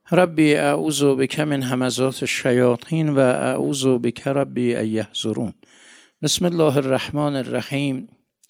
ربی اعوذ بک من همزات الشیاطین و اعوذ بک ربی ان یحضرون. بسم الله الرحمن الرحیم.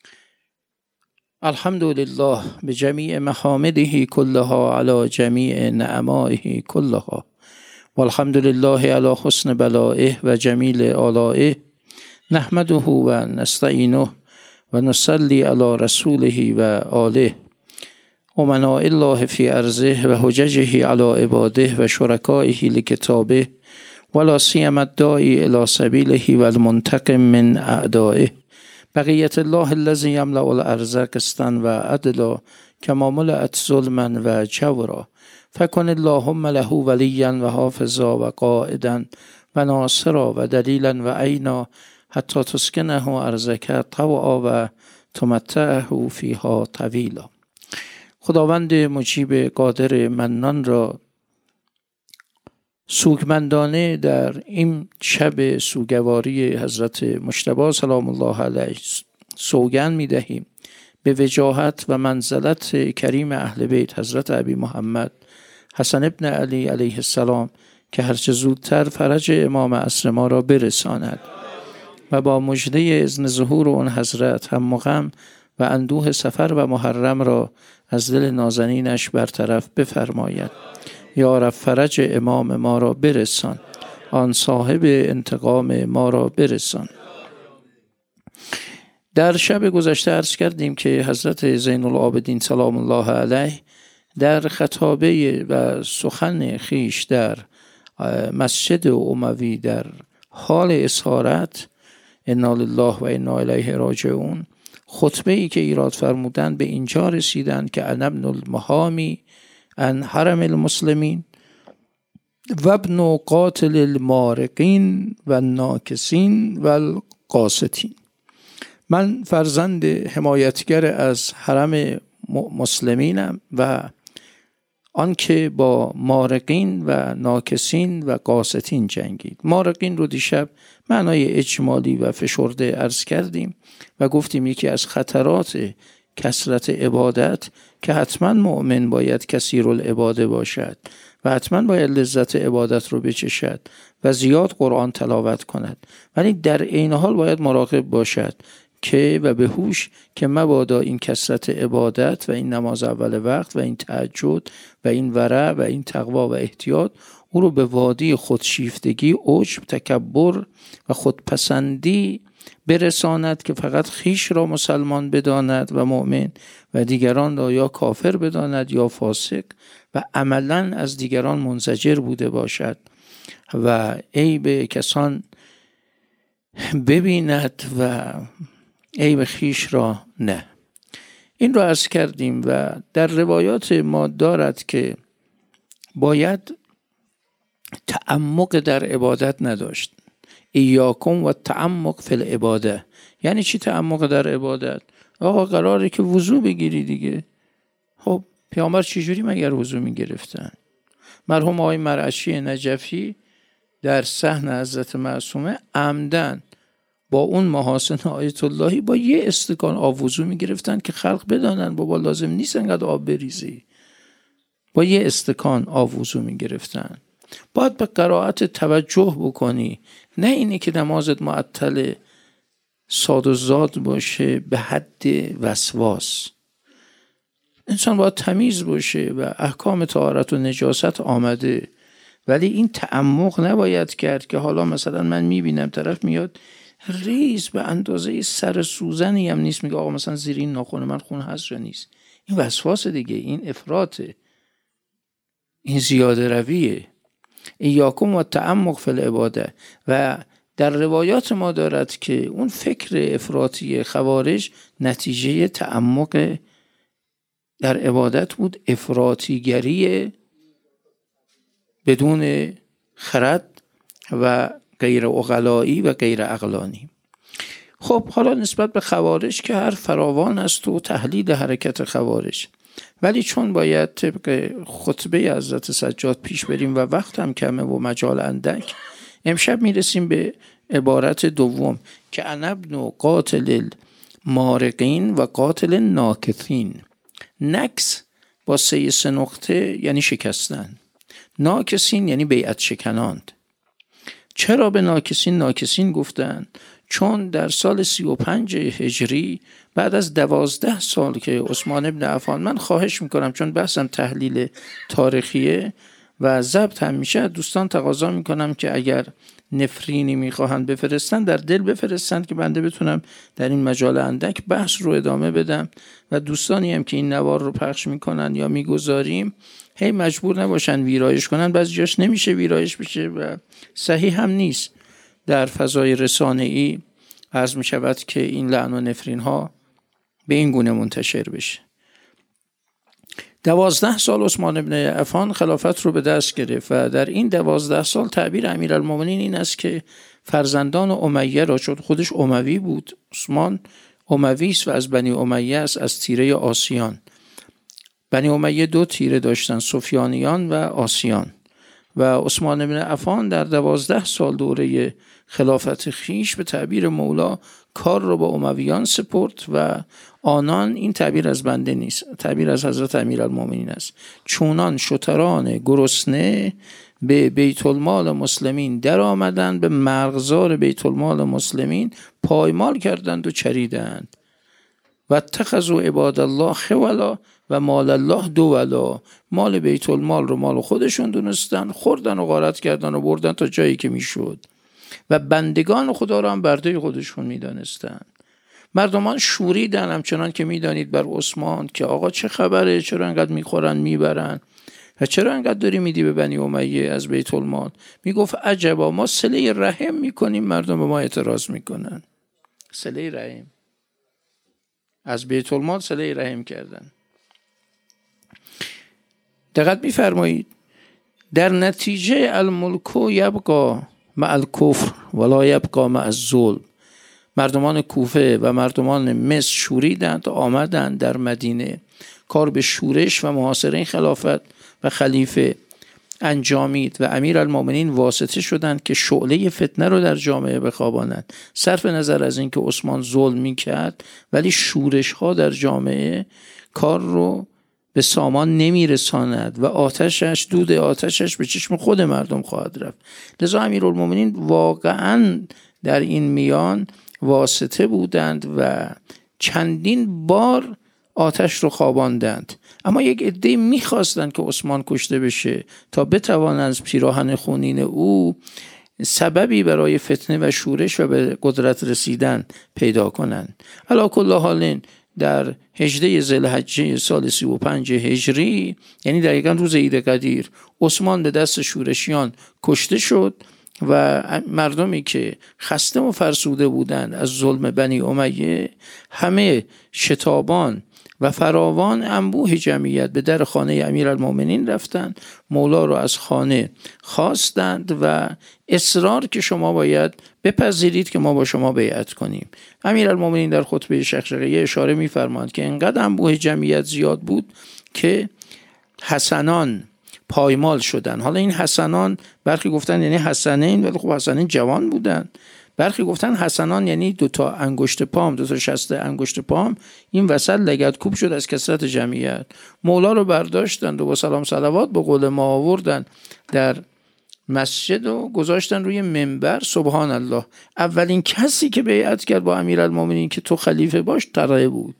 الحمد لله بجمیع محامده کلها علی جمیع نعمائه کلها والحمد لله علی حسن بلائه و جمیل آلائه. نحمده و نستعینه و نصلی علی رسوله و آله امناء الله فی ارضه و حججه علی عباده و شرکائه لکتابه ولا سیما الداعی الی سبیله و المنتقم من اعدائه. بقیت الله الذی یملأ الارض قسطا و عدلا کما ملأت ظلما و جورا فکن اللهم له ولیا و حافظا و قائدا و ناصرا و دلیلا و عینا حتی تسکنه ارضک طوعا و تمتعه فیها طویلا. خداوند مجیب قادر منان را سوگمندانه در این شب سوگواری حضرت مجتبی سلام الله علیه سوگند می دهیم به وجاهت و منزلت کریم اهل بیت حضرت ابی محمد حسن ابن علی علیه السلام که هرچه زودتر فرج امام عصر ما را برساند و با مژده اذن ظهور اون حضرت هم غم و اندوه سفر و محرم را از دل نازنینش برطرف بفرماید. یا رب فرج امام ما را برسان، آن صاحب انتقام ما را برسان. در شب گذشته عرض کردیم که حضرت زین العابدین سلام الله علیه در خطابه و سخن خیش در مسجد اموی در حال اسارت انا لله و انا الیه راجعون خطبه ای که ایراد فرمودند به اینجا رسیدند که انا ابن المحامی ان حرم المسلمین و ابن قاتل المارقین و الناکسین و القاسطین. من فرزند حمایتگر از حرم مسلمینم و آنکه با مارقین و ناکسین و قاسطین جنگید. مارقین رو دیشب معنای اجمالی و فشرده عرض کردیم و گفتیم یکی از خطرات کثرت عبادت که حتما مؤمن باید کثیر العباده باشد و حتما باید لذت عبادت رو بچشد و زیاد قرآن تلاوت کند، ولی در عین حال باید مراقب باشد که و به هوش که مبادا این کثرت عبادت و این نماز اول وقت و این تهجد و این ورع و این تقوا و احتیاط او رو به وادی خودشیفتگی، عجب، تکبر و خودپسندی برساند که فقط خیش را مسلمان بداند و مؤمن و دیگران را یا کافر بداند یا فاسق و عملا از دیگران منزجر بوده باشد و عیب کسان ببیند و عیب خیش را نه. این را عرض کردیم و در روایات ما دارد که باید تعمق در عبادت نداشت. ایاکم و تعمق فی العباده. یعنی چی تعمق در عبادت؟ آقا قراره که وضو بگیری دیگه. خب پیامبر چجوری مگر وضو میگرفتن؟ مرحوم آقای مرعشی نجفی در صحن حضرت معصومه عمدن با اون محاسن آیت اللهی با یه استکان آب وضو میگرفتن که خلق بدانن بابا لازم نیست انقدر آب بریزی. با یه استکان آب وضو میگرفتن. باید به قرائت توجه بکنی، نه اینی که نمازت معطل ساد و زاد باشه به حد وسواس. انسان باید تمیز باشه و احکام طهارت و نجاست آمده، ولی این تعمق نباید کرد که حالا مثلا من میبینم طرف میاد ریز به اندازه سر سوزنی هم نیست، میگه آقا مثلا زیر این ناخن من خون هست یا نیست. این وسواس دیگه، این افراطه، این زیاده رویه. ایاکم و تعمق فی العباده. و در روایات ما دارد که اون فکر افراطی خوارج نتیجه تعمق در عبادت بود، افراطیگری بدون خرد و غیر عقلایی و غیر عقلانی. خب حالا نسبت به خوارج که هر فراوان است و تحلیل حرکت خوارج، ولی چون باید طبق خطبه حضرت سجاد پیش بریم و وقت هم کمه و مجال اندک، امشب میرسیم به عبارت دوم که انا ابن قاتل المارقین و قاتل الناکثین. نکس با 3 نقطه یعنی شکستن، ناکسین یعنی بیعت شکناند. چرا به ناکسین گفتن؟ چون در سال 35 هجری بعد از 12 سال که عثمان بن عفان، من خواهش میکنم چون بحثم تحلیل تاریخیه و ضبط هم میشه، دوستان تقاضا میکنم که اگر نفرینی میخواهند بفرستن در دل بفرستن که بنده بتونم در این مجال اندک بحث رو ادامه بدم و دوستانی هم که این نوار رو پخش میکنن یا میگذاریم هی مجبور نباشن ویرایش کنن. بعضی جاش نمیشه ویرایش بشه و صحیح هم نیست در فضای رسانه‌ای عرض می شود که این لعن و نفرین ها به این گونه منتشر بشه. 12 سال عثمان بن عفان خلافت رو به دست گرفت و در این 12 سال تعبیر امیرالمومنین این است که فرزندان امیه را، چون خودش اموی بود، عثمان اموی است و از بنی امیه است، از تیره آسیان. بنی امیه 2 تیره داشتن، سفیانیان و آسیان، و عثمان بن عفان در 12 سال دوره خلافت خیش به تعبیر مولا کار رو به امویان سپرد و آنان، این تعبیر از بنده نیست، تعبیر از حضرت امیرالمومنین است، چونان شتران گرسنه به بیت المال مسلمین در آمدند، به مرغزار بیت المال مسلمین پایمال کردند و چریدند. و اتخذوا عباد الله خولا و مال الله دولا، مال بیت المال رو مال خودشون دونستن، خوردن و غارت کردن و بردن تا جایی که میشد و بندگان خدا را هم برده خودشون میدانستن. مردمان شوریدن همچنان که میدانید بر عثمان که آقا چه خبره، چرا انقدر میخورن میبرن و چرا انقدر داری میدی به بنی امیه از بیت المال؟ میگفت عجبا، ما صله رحم میکنیم، مردم به ما اعتراض میکنن. صله رحم، از بیت المال صله رحم کردن. دقت میفرمایید، در نتیجه الملک یبقا مع الکفر ولا یبقا مع الظلم، مردمان کوفه و مردمان مصر شوریدند، آمدند در مدینه، کار به شورش و محاصره خلافت و خلیفه انجامید و امیرالمومنین واسطه شدند که شعله فتنه رو در جامعه بخوابانند. صرف نظر از اینکه عثمان ظلم میکرد، ولی شورش ها در جامعه کار رو به سامان نمیرساند و آتشش، دود آتشش به چشم خود مردم خواهد رفت. لذا امیرالمومنین واقعا در این میان واسطه بودند و چندین بار آتش رو خواباندند. اما یک عده میخواستند که عثمان کشته بشه تا بتوانند از پیراهن خونین او سببی برای فتنه و شورش و به قدرت رسیدن پیدا کنند. علی کل حال در 18 ذوالحجه سال 35 هجری، یعنی دقیقاً روز عید قدیر، عثمان به دست شورشیان کشته شد و مردمی که خسته و فرسوده بودند از ظلم بنی امیه همه شتابان و فراوان انبوه جمعیت به در خانه امیرالمومنین رفتند، مولا را از خانه خواستند و اصرار که شما باید بپذیرید که ما با شما بیعت کنیم. امیرالمومنین در خطبه شقشقیه اشاره می‌فرمایند که انقدر انبوه جمعیت زیاد بود که حسنان پایمال شدن. حالا این حسنان برخی گفتن یعنی حسنین، ولی خب حسنین جوان بودن. برخی گفتن حسنان یعنی 2 انگشت پام، 2 شست انگشت پام، این وسط لگد کوب شد از کثرت جمعیت. مولا رو برداشتند و با سلام صلوات به قول ما آوردن در مسجد و گذاشتن روی منبر. سبحان الله، اولین کسی که بیعت کرد با امیرالمومنین که تو خلیفه باش طلحه بود،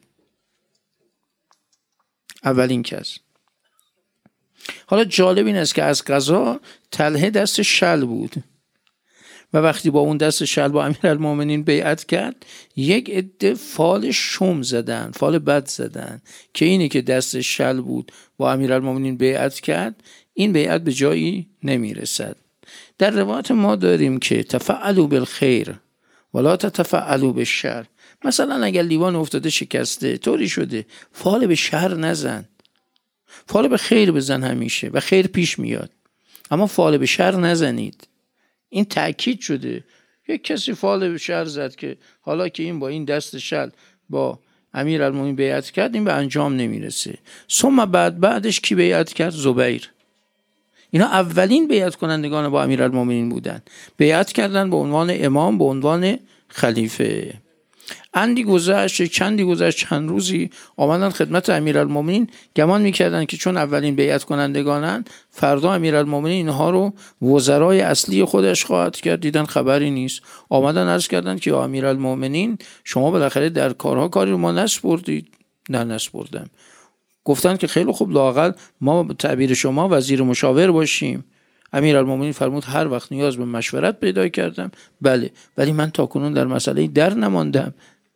اولین کس. حالا جالب این است که از قضا طلحه دست شل بود و وقتی با اون دست شل با امیرالمومنین بیعت کرد، یک عده فال شم زدن، فال بد زدن که اینی که دست شل بود با امیرالمومنین بیعت کرد، این بیعت به جایی نمیرسد. در روایت ما داریم که تفعلوا بالخیر ولا تتفعلوا بالشر. مثلا اگر لیوان افتاده شکسته طوری شده، فال به شر نزن، فال به خیر بزن همیشه و خیر پیش میاد، اما فال به شر نزنید. این تأکید شده. یک کسی فال به شر زد که حالا که این با این دست شل با امیرالمومنین بیعت کرد، این به انجام نمیرسه. ثم بعدش کی بیعت کرد؟ زبیر. اینا اولین بیعت کنندگان با امیرالمومنین بودن، بیعت کردن به عنوان امام، به عنوان خلیفه. اندی گذشت، چندی گذشت، چند روزی آمدن خدمت امیرالمومنین، گمان میکردن که چون اولین بیعت کنندگانن فردا امیرالمومنین اینها رو وزرای اصلی خودش خواهد کرد. دیدن خبری نیست، آمدن عرض کردن که امیرالمومنین شما بالاخره در کارها کاری رو ما نسپردید. نه نسپردم. گفتن که خیلی خوب، لااقل ما به تعبیر شما وزیر مشاور باشیم. امیرالمومنین فرمود هر وقت نیاز به مشورت پیدا کردم بله، ولی من تاکنون در مسئله در نماندم.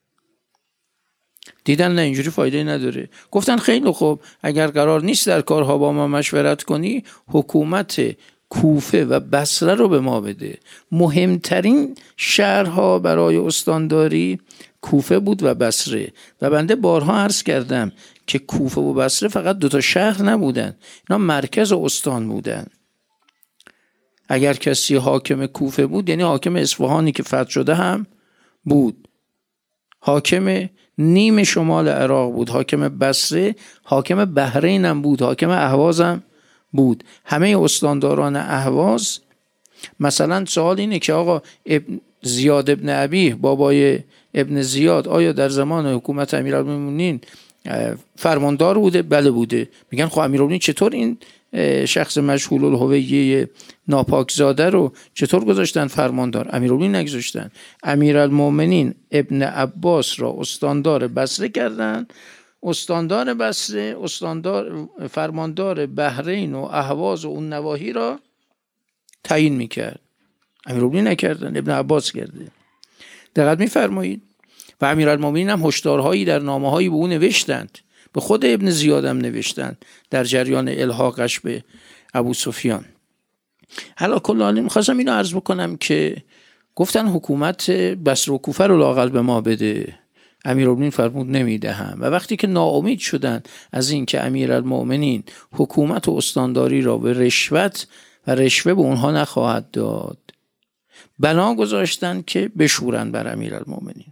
دیدن نه اینجوری فایده نداره. گفتن خیلی خوب، اگر قرار نیست در کارها با ما مشورت کنی، حکومت کوفه و بصره رو به ما بده. مهمترین شهرها برای استانداری کوفه بود و بصره، و بنده بارها عرض کردم که کوفه و بصره فقط 2 شهر نبودن، اینا مرکز استان بودن. اگر کسی حاکم کوفه بود یعنی حاکم اصفهانی که فتح شده هم بود، حاکم نیم شمال عراق بود، حاکم بصره، حاکم بحرین هم بود، حاکم اهواز هم بود. همه استانداران اهواز، مثلا سوال اینه که آقا زیاد ابن ابی، بابای ابن زیاد، آیا در زمان حکومت امیرالمومنین فرماندار بوده؟ بله بوده. میگن خب امیرالمومنین چطور این شخص مجهول الهویه ناپاکزاده رو چطور گذاشتن فرماندار؟ امیرالمومنین نگذاشتن. امیرالمومنین ابن عباس را استاندار بصره کردن. استاندار بصره، فرماندار بحرین و اهواز و اون نواحی را تعیین میکرد. امیرالمومنین نکردن، ابن عباس کرده. دقت میفرمایید. و امیرالمومنین هم هشدارهایی در نامه‌هایی به او نوشتند، به خود ابن زیاد هم نوشتند در جریان الحاقش به ابو سفیان. حالا کلا می‌خواستم اینو عرض بکنم که گفتن حکومت بصره و کوفه رو لااقل به ما بده. امیرالمومنین فرمود نمیدهم. و وقتی که ناامید شدن از این که امیرالمومنین حکومت و استانداری را به رشوت و رشوه به اونها نخواهد داد، بنا گذاشتن که بشورن بر امیرالمومنین.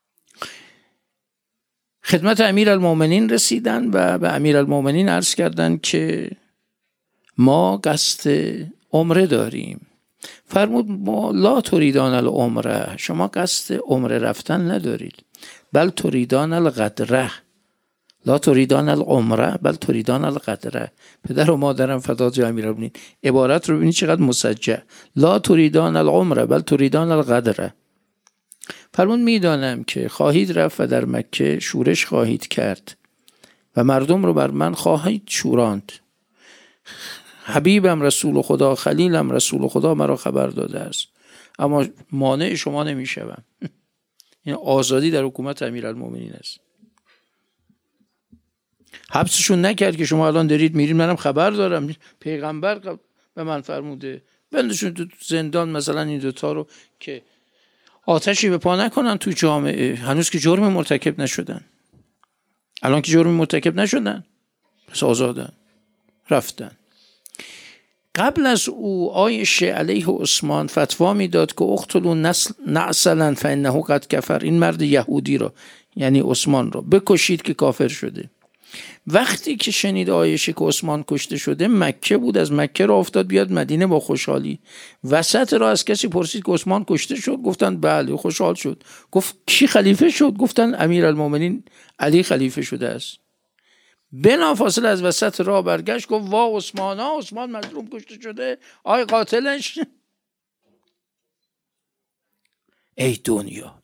خدمت امیرالمومنین رسیدن و به امیرالمومنین عرض کردند که ما قصد عمره داریم. فرمود ما لا تریدان العمره، شما قصد عمره رفتن ندارید، بل تریدان القدره. لا تریدان العمره بل تریدان القدره. پدر و مادرم فدای جای امیرالمومنین، عبارت رو ببینید چقدر مسجع. لا تریدان العمره بل تریدان القدره. فرمود میدانم که خواهید رفت و در مکه شورش خواهید کرد و مردم رو بر من خواهید شوراند. حبیبم رسول خدا، خلیلم رسول خدا مرا خبر داده است، اما مانع شما نمیشوم. این آزادی در حکومت امیرالمومنین است. حبسشون نکرد که شما الان دارید میرین، منم خبر دارم، پیغمبر به من فرموده بندشون تو زندان، مثلا این دوتا رو که آتشی به پا نکنن تو جامعه، هنوز که جرم مرتکب نشدن. الان که جرم مرتکب نشدن پس آزادن، رفتن. قبل از او عایشه علیه عثمان فتوا میداد که اقتلوا نعسلا فانه قد کفر، این مرد یهودی را یعنی عثمان را بکشید که کافر شده. وقتی که شنید عایشه که عثمان کشته شده، مکه بود، از مکه را افتاد بیاد مدینه با خوشحالی. وسط را از کسی پرسید که عثمان کشته شد؟ گفتن بله. خوشحال شد. گفت کی خلیفه شد؟ گفتن امیرالمومنین علی خلیفه شده است. بلافاصله از وسط راه برگشت گفت وا عثمان مظلوم کشته شده، آی قاتلش. ای دنیا.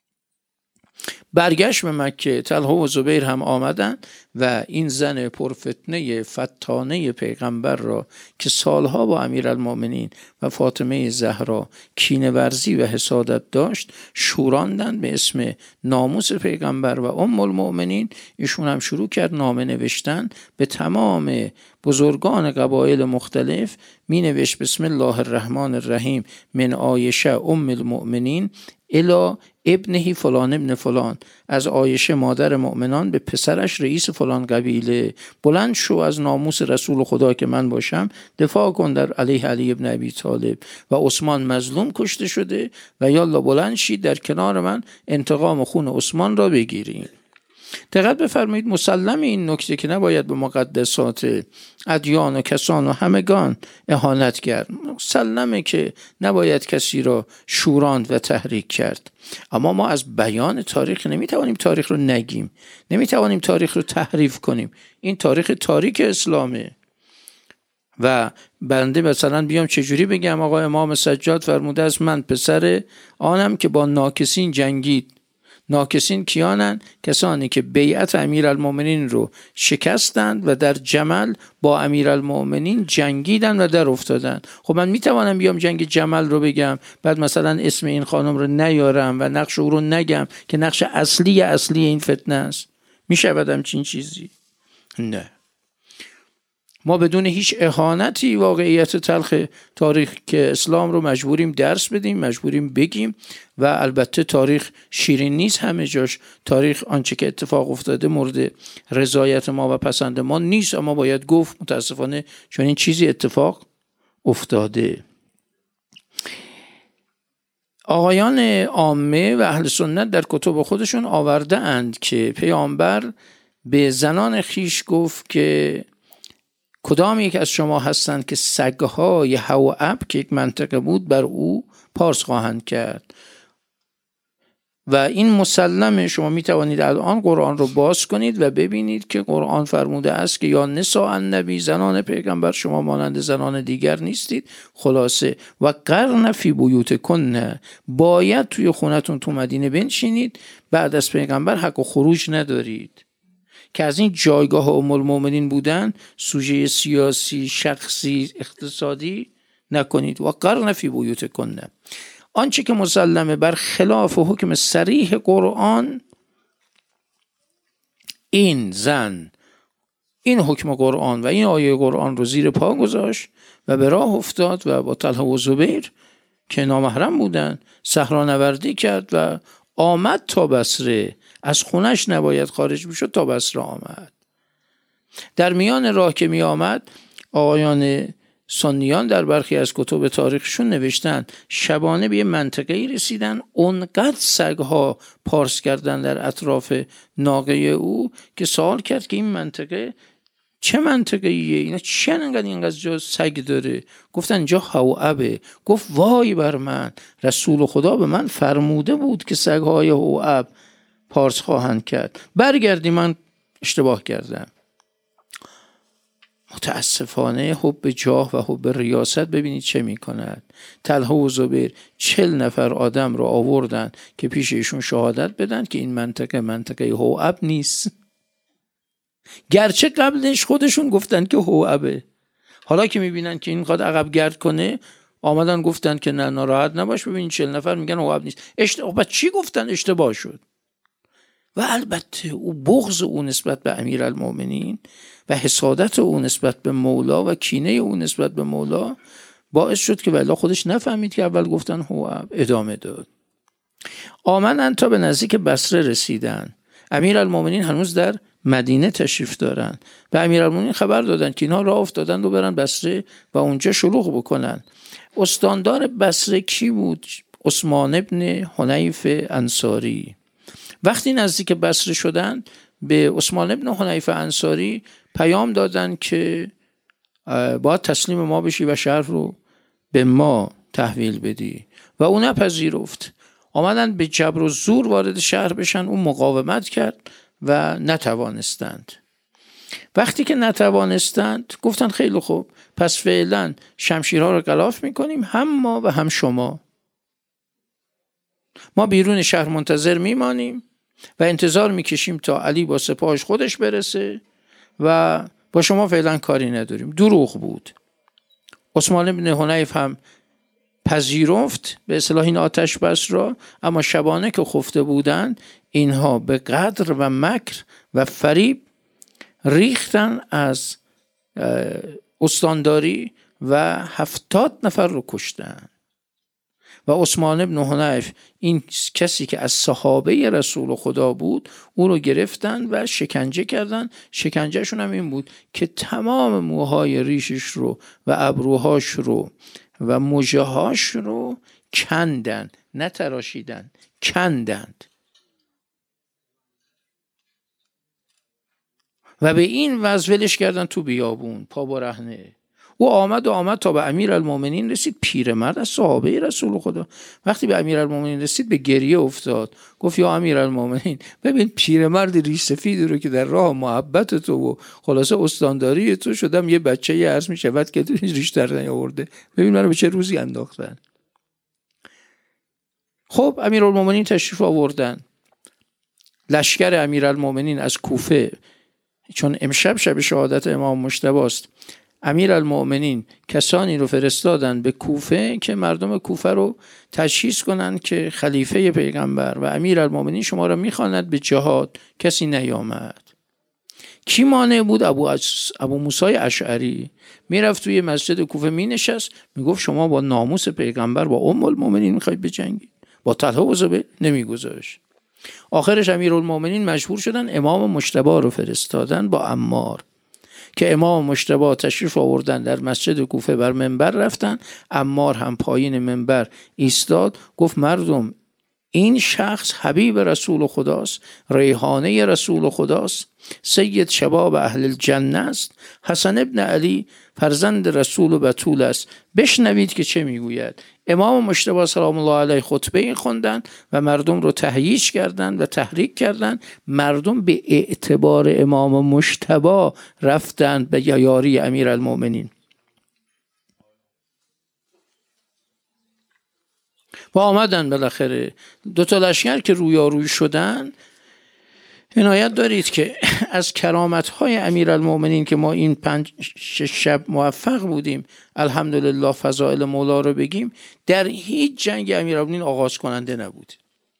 برگشت به مکه. طلحه و زبیر هم آمدن و این زن پرفتنه فتانه پیغمبر را که سالها با امیرالمومنین و فاطمه زهرا کینه ورزی و حسادت داشت شوراندن به اسم ناموس پیغمبر و ام المؤمنین. ایشون هم شروع کرد نامه نوشتن به تمام بزرگان قبایل مختلف. می نوشت بسم الله الرحمن الرحیم من عایشه ام المؤمنین الی ابنه فلان ابن فلان، از عایشه مادر مؤمنان به پسرش رئیس فلان قبیله، بلند شو از ناموس رسول خدا که من باشم دفاع کن در علیه علی ابن ابی طالب و عثمان مظلوم کشته شده و یالا بلند شید در کنار من انتقام خون عثمان را بگیریم. دقت بفرمایید، مسلم این نکته که نباید به مقدسات ادیان و کسان و همگان اهانت کرد. مسلمه که نباید کسی را شوراند و تحریک کرد، اما ما از بیان تاریخ نمیتوانیم تاریخ رو نگیم، نمیتوانیم تاریخ رو تحریف کنیم. این تاریخ تاریک اسلامه و بنده مثلا بیام چجوری بگم آقا امام سجاد فرموده است من پسر آنم که با ناکسین جنگید. ناکسین کیانن؟ کسانی که بیعت امیرالمومنین رو شکستند و در جمل با امیرالمومنین جنگیدن و در افتادن. خب من میتوانم بیام جنگ جمل رو بگم، بعد مثلا اسم این خانم رو نیارم و نقش او رو نگم که نقش اصلی این فتنه است؟ میشود همچین چیزی؟ نه. ما بدون هیچ اهانتی واقعیت تلخ تاریخ که اسلام رو مجبوریم درس بدیم، مجبوریم بگیم. و البته تاریخ شیرین نیست همه جاش. تاریخ آنچه که اتفاق افتاده مورد رضایت ما و پسند ما نیست، اما باید گفت متاسفانه چون این چیزی اتفاق افتاده. آقایان عامه و اهل سنت در کتب خودشون آورده اند که پیامبر به زنان خیش گفت که کدام یک از شما هستند که سگهای هوعب که یک منطقه بود بر او پارس خواهند کرد. و این مسلمه. شما می توانید الان قرآن رو باز کنید و ببینید که قرآن فرموده است که یا نساء النبی، زنان پیغمبر شما مانند زنان دیگر نیستید. خلاصه و قرن فی بیوتکن، باید توی خونتون تو مدینه بنشینید، بعد از پیغمبر حق و خروج ندارید. که از این جایگاه ام المؤمنین بودن سوژه سیاسی، شخصی، اقتصادی نکنید. و قرن فی بیوتکن، آنچه که مسلمه بر خلاف حکم صریح قرآن، این زن این حکم قرآن و این آیه قرآن رو زیر پا گذاشت و به راه افتاد و با طلحه و زبیر که نامحرم بودن صحرانوردی کرد و آمد تا بصره. از خونش نباید خارج میشد، تا بصره آمد. در میان راه که می آمد آقایان سنیان در برخی از کتب تاریخشون نوشتن شبانه به یه منطقه‌ای رسیدن، اونقدر سگها پارس کردن در اطراف ناقه او که سوال کرد که این منطقه چه منطقه‌ایه؟ اینا چه اینقدر جا سگ داره؟ گفتن اینجا هوعبه. گفت وای بر من، رسول خدا به من فرموده بود که سگهای هوعب پارس خواهند کرد. برگردی من اشتباه کردم. متاسفانه حب جاه و حب ریاست ببینید چه میکند. طلحه و زبیر 40 نفر آدم رو آوردن که پیش ایشون شهادت بدن که این منطقه هوعب نیست، گرچه قبلش خودشون گفتن که هوعبه. حالا که میبینن که این قد عقب گرد کنه، آمدن گفتن که نه ناراحت نباش، ببین 40 نفر میگن هوعب نیست. بعد چی گفتن؟ اشتباه شد. و البته او بغض او نسبت به امیرالمومنین و حسادت او نسبت به مولا و کینه او نسبت به مولا باعث شد که والله خودش نفهمید که اول گفتن هوعب. ادامه داد. آمدن تا به نزدیک بصره رسیدن. امیرالمومنین هنوز در مدینه تشریف دارن. به امیرالمومنین خبر دادن که اینها راه افتادن و برن بصره و اونجا شلوغ بکنن. استاندار بصره کی بود؟ عثمان ابن حنیف انصاری. وقتی نزدیک بصره شدن به عثمان ابن حنیف انصاری پیام دادن که باید تسلیم ما بشی و شهر رو به ما تحویل بدی و او نپذیرفت. آمدن به جبر و زور وارد شهر بشن، اون مقاومت کرد و نتوانستند. وقتی که نتوانستند گفتن خیلی خوب، پس فعلا شمشیرها رو غلاف میکنیم، هم ما و هم شما. ما بیرون شهر منتظر میمانیم و انتظار میکشیم تا علی با سپاهش خودش برسه و با شما فعلا کاری نداریم. دروغ بود. عثمان بن حنیف هم پذیرفت به اصطلاح این آتش بس را، اما شبانه که خفته بودند اینها به قدر و مکر و فریب ریختن از استانداری و 70 نفر رو کشتن. و عثمان بن حنیف، این کسی که از صحابه رسول خدا بود، او رو گرفتن و شکنجه کردن. شکنجهشون هم این بود که تمام موهای ریشش رو و ابروهاش رو و مژه‌هاش رو کندن، نه تراشیدن، کندند. و به این وضع ولش کردن تو بیابون پا برهنه. او آمد تا به امیرالمومنین رسید. پیرمرد از صحابه رسول خدا. وقتی به امیرالمومنین رسید به گریه افتاد. گفت یا امیرالمومنین، ببین پیرمرد ریش سفید رو که در راه محبت تو و خلاصه استانداری تو شدم یه بچه عرض می شود که ریش در نیاورده، ببین منو به چه روزی انداختن. خب امیرالمومنین تشریف آوردن. لشکر امیرالمومنین از کوفه، چون امشب شب شهادت امام مجتبی است، امیرالمومنین کسانی رو فرستادن به کوفه که مردم کوفه رو تشخیص کنن که خلیفه پیغمبر و امیرالمومنین شما رو میخواند به جهاد. کسی نیامد. کی مانع بود؟ ابو موسی اشعری میرفت توی مسجد کوفه مینشست، میگفت شما با ناموس پیغمبر با ام المؤمنین میخواید بجنگید، با طلحه و زبیر نمیگذاشت. آخرش امیرالمومنین مجبور شدن امام مجتبی رو فرستادن با عمار که امام مجتبی تشریف آوردن در مسجد کوفه، بر منبر رفتن. عمار هم پایین منبر ایستاد، گفت مردم این شخص حبیب رسول خداست، ریحانه رسول خداست، سید شباب اهل الجنه است، حسن ابن علی فرزند رسول و بتول است، بشنوید که چه میگوید. امام مجتبی سلام الله علیه خطبه خوندن و مردم رو تهییج کردند و تحریک کردند. مردم به اعتبار امام مجتبی رفتند به یاری امیرالمومنین و آمدن. بالاخره دو تا لشکر که رویاروی شدن، عنایت دارید که از کرامت‌های امیرالمومنین که ما این 5-6 شب موفق بودیم الحمدلله فضائل مولا رو بگیم، در هیچ جنگ امیرالمومنین آغاز کننده نبود.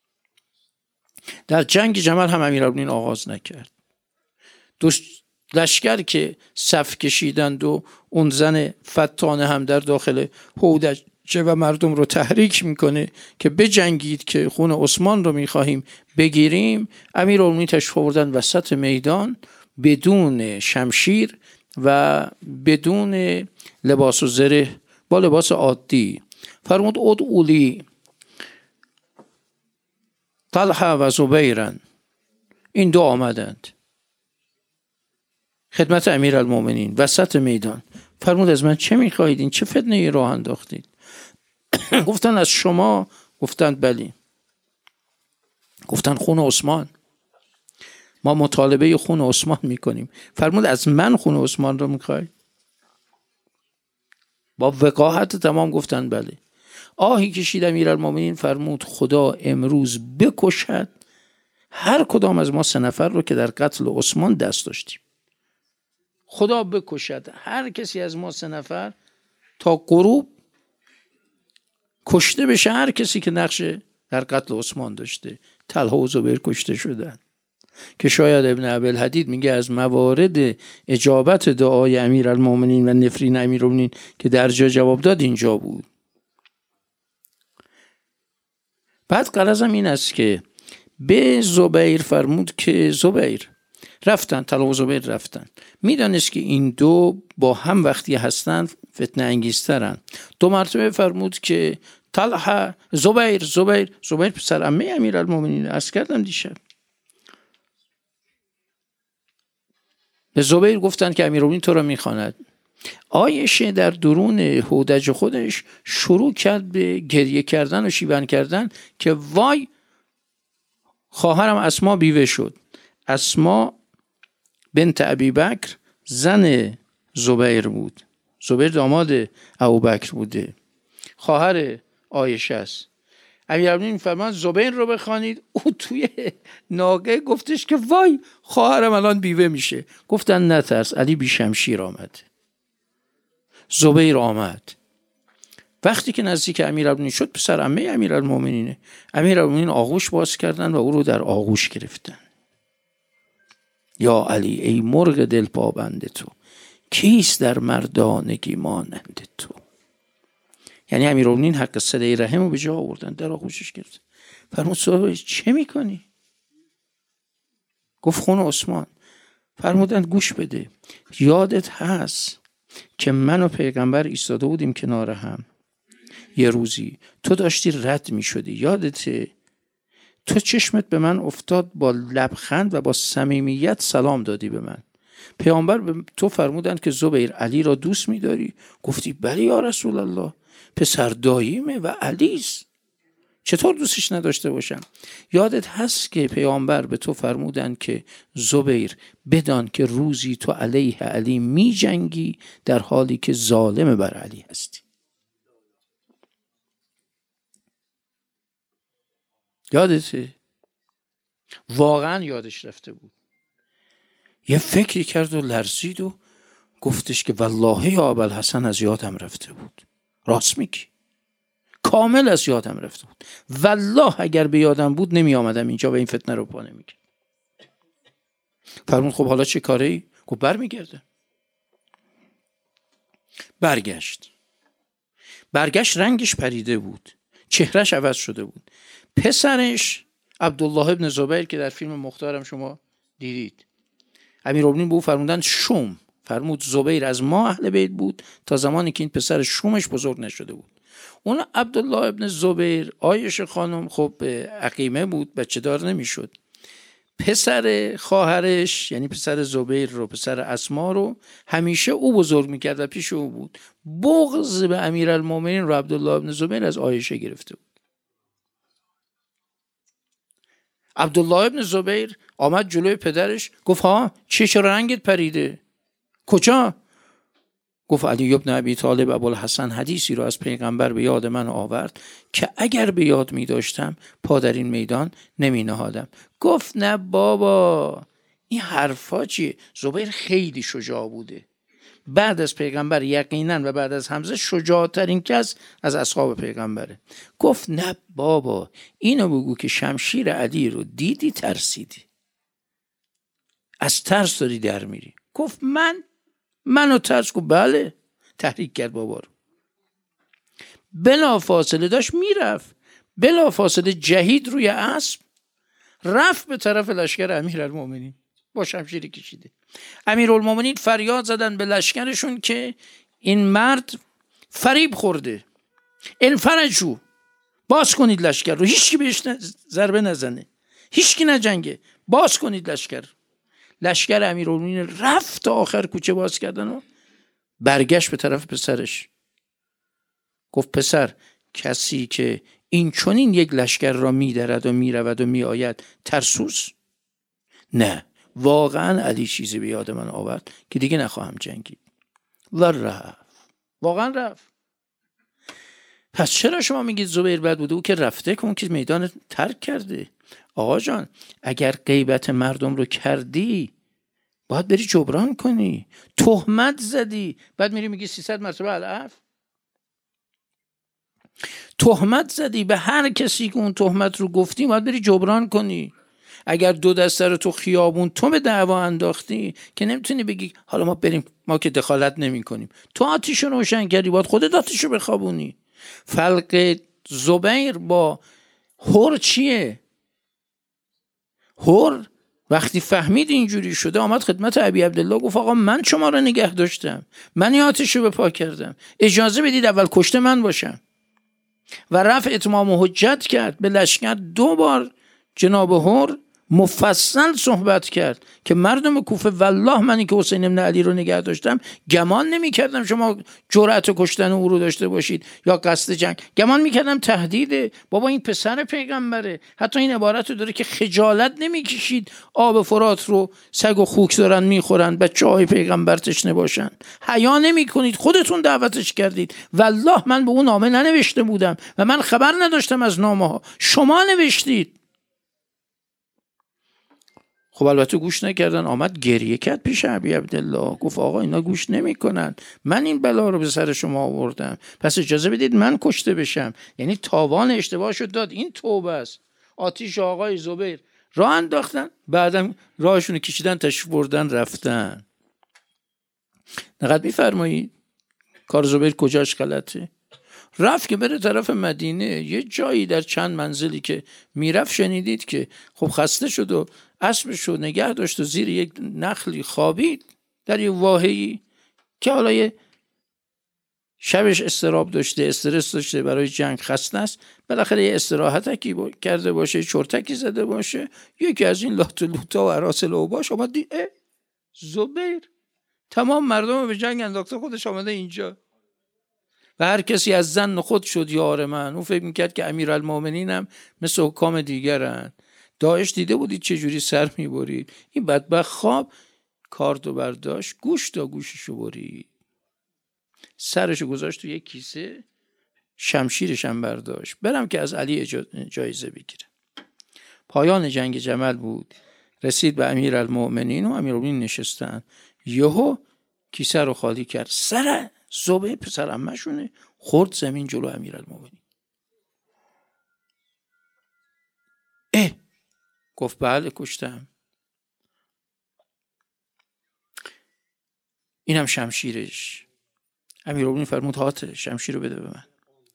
در جنگ جمل هم امیرالمومنین آغاز نکرد. دو لشکر که صف کشیدند و اون زن فتانه هم در داخل هودج و مردم رو تحریک میکنه که بجنگید که خون عثمان رو میخواهیم بگیریم، امیرالمومنین تشریف آوردن وسط میدان بدون شمشیر و بدون لباس و زره، با لباس عادی. فرمود ادعوا لی طلحه و زبیرن. این دو آمدند خدمت امیرالمومنین وسط میدان. فرمود از من چه میخواهید؟ این چه فتنه راه انداختید؟ گفتن از شما؟ گفتند بلی. گفتن خون عثمان، ما مطالبه خون عثمان میکنیم. فرمود از من خون عثمان رو میخواید؟ با وقاحت تمام گفتن بله. آهی کشید امیرالمومنین، فرمود خدا امروز بکشد هر کدام از ما 3 نفر رو که در قتل عثمان دست داشتیم. خدا بکشد هر کسی از ما 3 نفر تا غروب کشته بشه، هر کسی که نقش در قتل عثمان داشته. طلحه و زبیر کشته شدن که شاید ابن ابوالحدید میگه از موارد اجابت دعای امیرالمومنین و نفرین امیرالمومنین که در جا جواب داد اینجا بود. بعد غرضم این است که به زبیر فرمود که زبیر رفتن، طلحه و زبیر رفتن. میدانست که این دو با هم وقتی هستن فتنه انگیزترن. 2 مرتبه فرمود که طلحه زبیر پسر عمه امیرالمومنین. عرض کردم دیشب به زبیر گفتن که امیرالمومنین تو رو میخواند. عایشه در درون هودج خودش شروع کرد به گریه کردن و شیون کردن که وای خواهرم اسما بیوه شد. اسما بنت ابی بکر زن زبیر بود. زبیر داماد ابوبکر بوده، خواهر عایشه است. امیرالمومنین فرمان زبیر رو بخوانید. او توی ناگه گفتش که وای خواهرم الان بیوه میشه. گفتن نترس، علی بی شمشیر آمد. زبیر آمد. وقتی که نزدیک امیرالمومنین شد، پسر عمه امیرالمومنینه، امیرالمومنین آغوش باز کردن و او رو در آغوش گرفتن. یا علی ای مرغ دل پابند تو، کیست در مردانگی مانند تو. یعنی امیرالمومنین حق صله رحم رو به جا آوردن، در آغوشش گرفت. فرمود صاحب چه میکنی؟ گفت خون عثمان. فرمودند گوش بده، یادت هست که من و پیغمبر ایستاده بودیم کنار هم یه روزی، تو داشتی رد میشدی، یادته؟ تو چشمت به من افتاد، با لبخند و با صمیمیت سلام دادی به من. پیامبر به تو فرمودند که زبیر علی را دوست می‌داری؟ گفتی بله یا رسول الله، پسر داییمه و علیست، چطور دوستش نداشته باشم؟ یادت هست که پیامبر به تو فرمودند که زبیر بدان که روزی تو علیه علی می جنگی در حالی که ظالم بر علی هستی. یادته؟ واقعا یادش رفته بود. یه فکری کرد و لرزید و گفتش که والله یا ابوالحسن از یادم رفته بود. راست میگی، کامل از یادم رفته بود. والله اگر به یادم بود نمی آمدم اینجا و این فتنه رو پا نمی کرد. فرمود خب حالا چه کاری؟ گفت برمیگرده. برگشت رنگش پریده بود، چهرش عوض شده بود. پسرش عبدالله ابن زبیر که در فیلم مختارم شما دیدید، امیرالمومنین به او فرمودند شوم. فرمود زبیر از ما اهل بیت بود تا زمانی که این پسر شومش بزرگ نشده بود. اون عبدالله ابن زبیر، عایشه خانم خب عقیمه بود، بچه دار نمیشد. پسر خواهرش یعنی پسر زبیر رو، پسر اسما رو همیشه او بزرگ میکرد و پیش او بود. بغض به امیرالمومنین رو عبدالله ابن زبیر از عایشه گرفته بود. عبدالله ابن زبیر آمد جلوی پدرش، گفت ها چرا رنگت پریده؟ کجا؟ گفت علی ابن ابی طالب ابوالحسن حدیثی رو از پیغمبر به یاد من آورد که اگر به یاد می داشتم پا در این میدان نمی نهادم. گفت نه بابا، این حرفا چیه؟ زبیر خیلی شجاع بوده، بعد از پیغمبر یقینا و بعد از حمزه شجاعترین کس از اصحاب پیغمبره. گفت نه بابا، اینو بگو که شمشیر علی رو دیدی ترسیدی، از ترس داری در میری. گفت منو ترس؟ گفت بله. تحریک کرد بابا رو. بلا فاصله داشت میرفت، بلا فاصله جهید روی اسب رفت به طرف لشکر امیرالمومنین با شمشیر کشیده. امیرالمومنین فریاد زدن به لشکرشون که این مرد فریب خورده، انفرجو، باز کنید لشکر رو، هیچکی بهش ضربه نزنه، هیچکی نجنگه، باز کنید لشکر. لشکر امیرالمومنین رفت تا آخر کوچه باز کردن و برگشت به طرف پسرش. گفت پسر، کسی که این چنین یک لشکر را می‌درد و می‌رود و می‌آید ترسوس؟ نه، واقعا علی چیزی به یاد من آورد که دیگه نخواهم جنگید. و رفت، واقعا رفت. پس چرا شما میگید زبیر بد بوده؟ او که رفته، که اون که میدان ترک کرده. آقا جان، اگر غیبت مردم رو کردی باید بری جبران کنی. تهمت زدی، بعد میری میگی 300 مرتبه العفو. تهمت زدی، به هر کسی که اون تهمت رو گفتی باید بری جبران کنی. اگر 2 دسته رو تو خیابون تو به دعوا انداختی که نمیتونی بگی حالا ما بریم، ما که دخالت نمی کنیم. تو آتیشو روشن کردی، باید خودت آتیشو بخوابونی. فرق زبیر با هر چیه؟ هر وقتی فهمید اینجوری شده آمد خدمت ابی عبدالله، گفت آقا من شما رو نگه داشتم، من این آتیشو به پا کردم، اجازه بدید اول کشته من باشم. و رفع اتمام حجت کرد به لشکر. 2 بار جناب هر مفصل صحبت کرد که مردم کوفه والله منی که حسین ابن علی رو نگه داشتم گمان نمی کردم شما جرأت کشتن او رو داشته باشید یا قصد جنگ. گمان می کردم تهدیده. بابا این پسر پیغمبره. حتی این عبارت رو داره که خجالت نمی کشید آب فرات رو سگ و خوک دارن میخورن، بچه های پیغمبر تشنه باشن، حیا نمی کنید، خودتون دعوتش کردید. والله من به اون نامه ننوشته بودم و من خبر نداشتم از نامه ها، شما نوشتید. خب البته گوش نکردن. آمد گریه کرد پیش ابی عبدالله، گفت آقا اینا گوش نمی کنن، من این بلا رو به سر شما آوردم، پس اجازه بدید من کشته بشم. یعنی تاوان اشتباهشو داد. این توبه است. آتیش آقای زبیر راه انداختن، بعدم راهشون کشیدن، تشریف بردن، رفتن. نقد میفرمایید کار زبیر کجاش غلطه؟ رفت که بره طرف مدینه، یه جایی در چند منزلی که میرفت شنیدید که خب خسته شد و اسبش رو نگه داشت و زیر یک نخلی خوابید در یه واحه‌ای که حالا یه شبش استراب داشته، استرس داشته، برای جنگ خسته است، بالاخره یه استراحتکی کرده باشه، چرتکی زده باشه، یکی از این لات و لوتا و اراس لوباش آمد دید زبیر تمام مردم رو به جنگ انداخته، خودش آمده اینجا و هر کسی از زن خود شد یار من. اون فکر میکرد که امیرالمومنین هم مثل حکام دیگرن. داعش دیده بودید چجوری سر میبرید. این بدبخت خواب کاردو برداشت، گوش تا گوششو برید، سرشو گذاشت تو یک کیسه، شمشیرش هم برداشت، برم که از علی جایزه بگیره. پایان جنگ جمل بود، رسید به امیرالمومنین و امیرالمومنین نشستن. یهو کیسه رو خالی کرد، سر زبیر پسر عمه‌شونه خورد زمین جلو امیرالمومنین. گفت بله کشتم. اینم شمشیرش. امیرالمومنین فرمود هاته، شمشیر رو بده به من.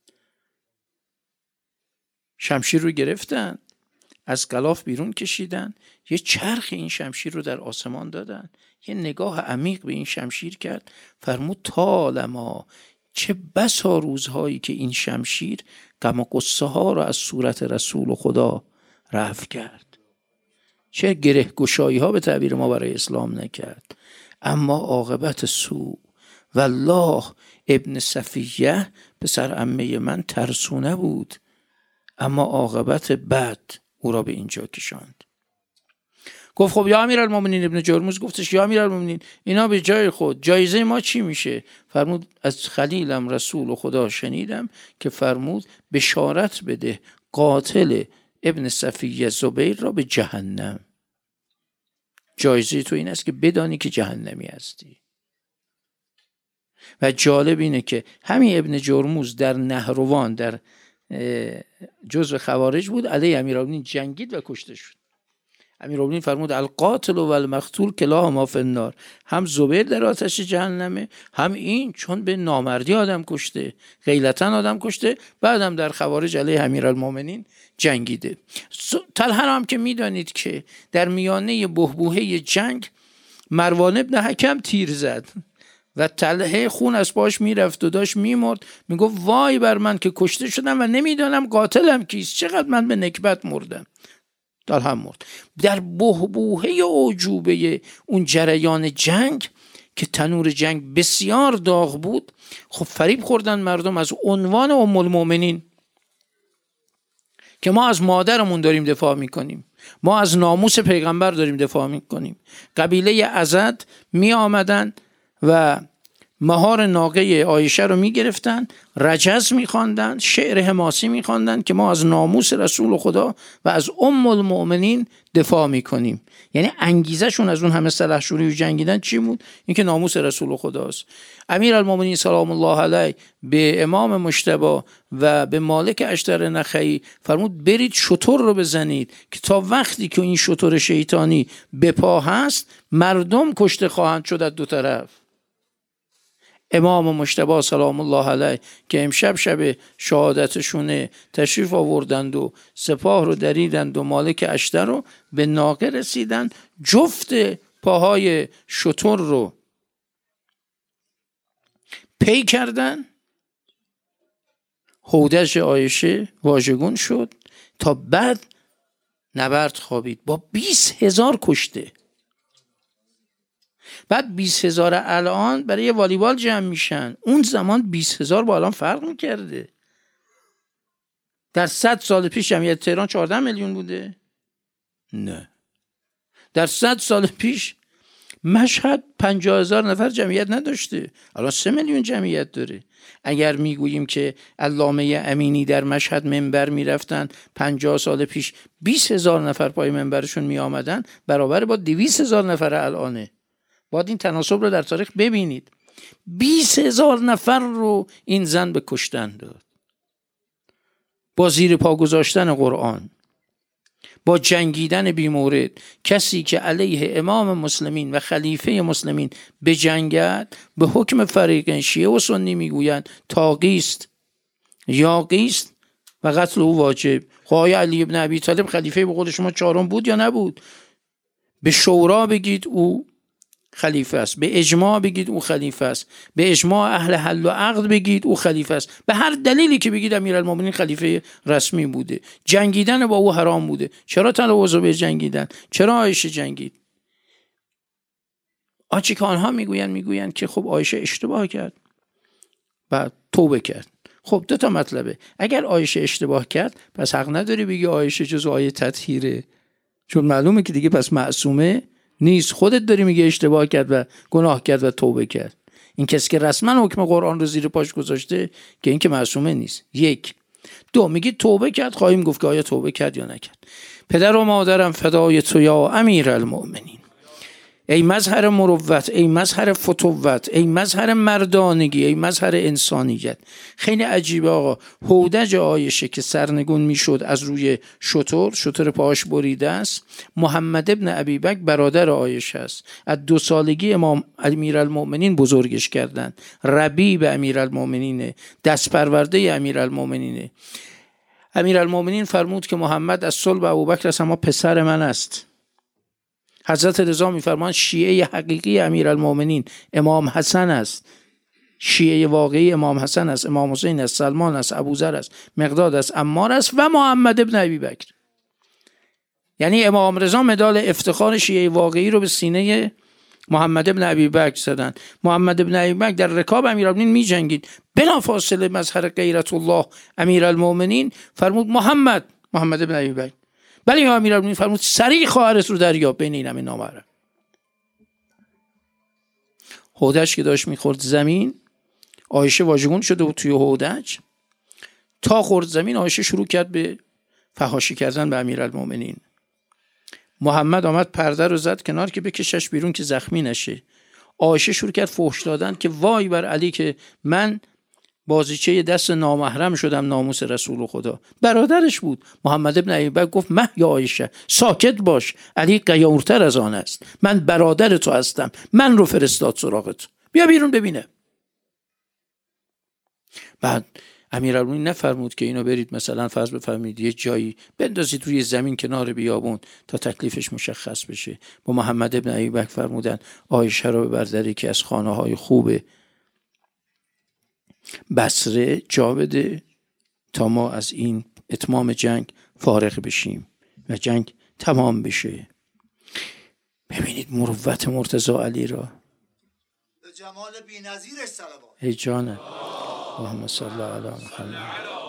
شمشیر رو گرفتن، از غلاف بیرون کشیدن، یه چرخ این شمشیر رو در آسمان دادن، یه نگاه عمیق به این شمشیر کرد، فرمود طالما، چه بسا روزهایی که این شمشیر غم و غصه ها رو از صورت رسول خدا رفع کرد، چه گره گشایی ها به تعبیر ما برای اسلام نکرد، اما عاقبت سوء والله ابن صفیه پسر عمه من ترسونه بود، اما عاقبت بد او را به اینجا کشاند. گفت خب یا امیرالمومنین، ابن جرموز گفتش یا امیرالمومنین اینا به جای خود، جایزه ما چی میشه؟ فرمود از خلیلم رسول خدا شنیدم که فرمود بشارت بده قاتل ابن صفیه زبیر را به جهنم. جایزه تو این است که بدانی که جهنمی هستی. و جالب اینه که همین ابن جرموز در نهروان در جزو خوارج بود، علیه امیرالمومنین جنگید و کشته شد. امیرالمومنین فرمود القاتل و المقتول کلاهما فی النار، هم زبیر در آتش جهنمه، هم این، چون به نامردی آدم کشته، غیلتاً آدم کشته، بعدم در خوارج علیه امیرالمومنین جنگیده. طلحه هم که میدانید که در میانه بحبوحه جنگ مروان ابن حکم تیر زد و طلحه خون از پاش میرفت و داشت میمرد، میگفت وای بر من که کشته شدم و نمیدانم قاتلم کیست، چقدر من به نکبت مردم. طلحه مرد در بحبوحه اعجوبه اون جریان جنگ که تنور جنگ بسیار داغ بود. خب فریب خوردن مردم از عنوان ام المؤمنین که ما از مادرمون داریم دفاع میکنیم، ما از ناموس پیغمبر داریم دفاع میکنیم. قبیله ازد می آمدن و مهار ناقه عایشه رو می گرفتن، رجز می خواندن، شعر حماسی می خواندن که ما از ناموس رسول خدا و از ام المؤمنین دفاع می کنیم. یعنی انگیزه شون از اون همه سلحشوری و جنگیدن چی بود؟ این که ناموس رسول خداست. امیرالمومنین سلام الله علیه به امام مجتبی و به مالک اشتر نخعی فرمود برید شتر رو بزنید که تا وقتی که این شتر شیطانی به پا هست مردم کشته خواهند شد از دو طرف. امام مجتبی سلام الله علیه که امشب شب شهادتشونه تشریف آوردند و سپاه رو دریدند و مالک اشتر رو به ناقه رسیدن، جفت پاهای شتر رو پی کردن، هودج عایشه واژگون شد، تا بعد نبرد خوابید با 20,000 کشته. بعد 20,000 الان برای والیبال جمع میشن، اون زمان 20,000 با الان فرق میکرده. در 100 سال پیش جمعیت تهران 14 میلیون بوده؟ نه. در 100 سال پیش مشهد 50,000 نفر جمعیت نداشته، الان 3 میلیون جمعیت داره. اگر میگوییم که علامه امینی در مشهد منبر میرفتن 50 سال پیش 20,000 نفر پای منبرشون میآمدن، برابر با 200,000 نفر الانه. باید این تناسب رو در تاریخ ببینید. 20,000 نفر رو این زن به کشتن داد، با زیر پا گذاشتن قرآن، با جنگیدن بی مورد. کسی که علیه امام مسلمین و خلیفه مسلمین بجنگد به حکم فریقین شیعه و سنی میگویند تاغیست، یاغیست و قتل او واجب. خواهی علی ابن ابی طالب خلیفه به قول شما 4 بود یا نبود؟ به شورا بگید او خلیفه است، به اجماع بگید او خلیفه است، به اجماع اهل حل و عقد بگید او خلیفه است، به هر دلیلی که بگید امیرالمومنین خلیفه رسمی بوده. جنگیدن با او حرام بوده. چرا طلحه و زبیر جنگیدن؟ چرا عایشه جنگید؟ آنچه که آنها میگویند که خب عایشه اشتباه کرد و توبه کرد. خب دو تا مطلبه. اگر عایشه اشتباه کرد پس حق نداری بگی عایشه جز آیه تطهیره، چون معلومه که دیگه پس معصومه نیست. خودت داری میگه اشتباه کرد و گناه کرد و توبه کرد. این کسی که رسما حکم قرآن رو زیر پاش گذاشته که این که معصومه نیست. یک. دو، میگی توبه کرد، خواهیم گفت که آیا توبه کرد یا نکرد. پدر و مادرم فدای تو یا امیرالمؤمنین. ای مظهر مروت، ای مظهر فتوت، ای مظهر مردانگی، ای مظهر انسانیت. خیلی عجیبه آقا. هودج عایشه که سرنگون میشد از روی شتر پاهاش بریده است. محمد ابن ابی بکر برادر عایشه است. از 2 سالگی امام امیرالمؤمنین بزرگش کردن. ربیب امیرالمؤمنین، دست پرورده امیرالمؤمنین. امیرالمؤمنین فرمود که محمد از صلب ابوبکر است اما پسر من است. حضرت رضا میفرمایند شیعه حقیقی امیرالمؤمنین امام حسن است. شیعه واقعی امام حسن است، امام حسین است، سلمان است، ابوذر است، مقداد است، عمار است و محمد ابن ابی بکر. یعنی امام رضا مدال افتخار شیعه واقعی رو به سینه محمد ابن ابی بکر زدن. محمد ابن ابی بکر در رکاب امیرالمؤمنین می‌جنگید. بلافاصله مظهر غیرت الله امیرالمؤمنین فرمود محمد ابن ابی بکر. ولی امیرالمؤمنین فرمود سریع خواهرت رو دریاب بین این همه نامحرم. هودج که داشت میخورد زمین، عایشه واژگون شده بود توی هودج. تا خورد زمین عایشه شروع کرد به فحاشی کردن به امیرالمؤمنین. محمد آمد پرده رو زد کنار که بکشش بیرون که زخمی نشه. عایشه شروع کرد فحش دادن که وای بر علی که من بازیچه دست نامحرم شدم ناموس رسول خدا. برادرش بود. محمد ابن ابی بکر گفت یا عایشه ساکت باش، علی غیورتر از آن است. من برادر تو هستم، من رو فرستاد سراغت، بیا بیرون ببینه. بعد امیرالمؤمنین نفرمود که اینو برید مثلا فرض بفرمایید یه جایی بندازید روی زمین کنار بیابون تا تکلیفش مشخص بشه. با محمد ابن ابی بکر فرمودن عایشه رو ببر در یکی از خانه‌های خوب بصره جا بده تا ما از این اتمام جنگ فارغ بشیم و جنگ تمام بشه. ببینید مروت مرتضی علی را، به جمال بی‌نظیرش صلوات. ای جانم اللهم صل علی محمد.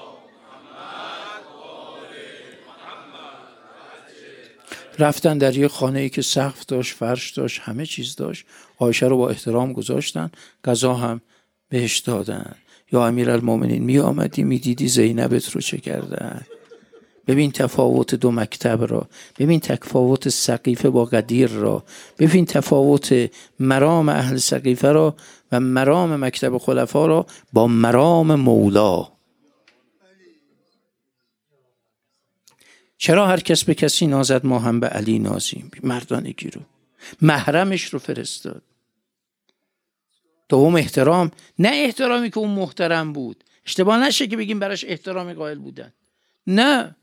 رفتن در یه خانه‌ای که سقف داشت، فرش داشت، همه چیز داشت. عایشه رو با احترام گذاشتن، غذا هم بهش دادن. یا امیرالمؤمنین می آمدی می دیدی زینبت رو چه کردن. ببین تفاوت 2 مکتب را، ببین تفاوت سقیفه با قدیر را، ببین تفاوت مرام اهل سقیفه را و مرام مکتب خلفا را با مرام مولا. چرا هر کس به کسی نازد ما هم به علی نازیم؟ مردانگی رو، محرمش رو فرستاد. دوم احترام، نه احترامی که اون محترم بود، اشتباه نشه که بگیم براش احترامی قائل بودن، نه.